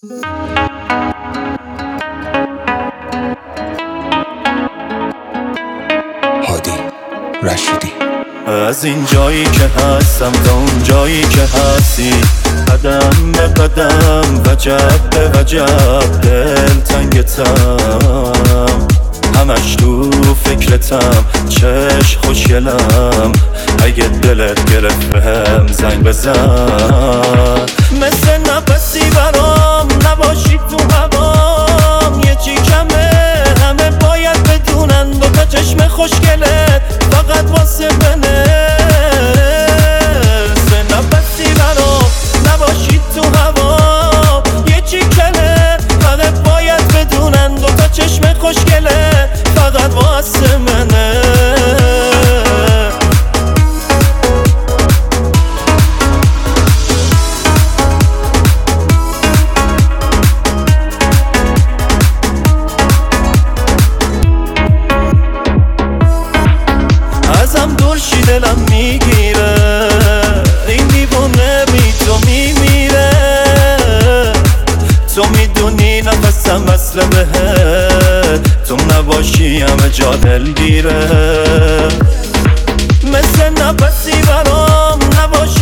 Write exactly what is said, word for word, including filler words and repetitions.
هادی رشیدی. از این جایی که هستم تا اون جایی که هستی، قدم به قدم، وجب به وجب، دل تنگتم، همش تو فکرتم، چش خوشگلم، اگه دلت گرفت بهم زنگ بزن. مثل نفسی برام نباشی تو هوام، یه چی کمه همه باید بدونن، دوتا چشم خوشگلت فقط واسه منه. مثل نفسی برام نباشی تو هوام، یه چی کمه فقط باید بدونن، دوتا چشم خوشگلت فقط واسه منه. ازم دور شی دلم میگیره، این دیوونه بی تو میمیره. تو میدونی نفسم وصله بهت، تو نباشی همه جا دلگیره. مثل نفسی برام نباشی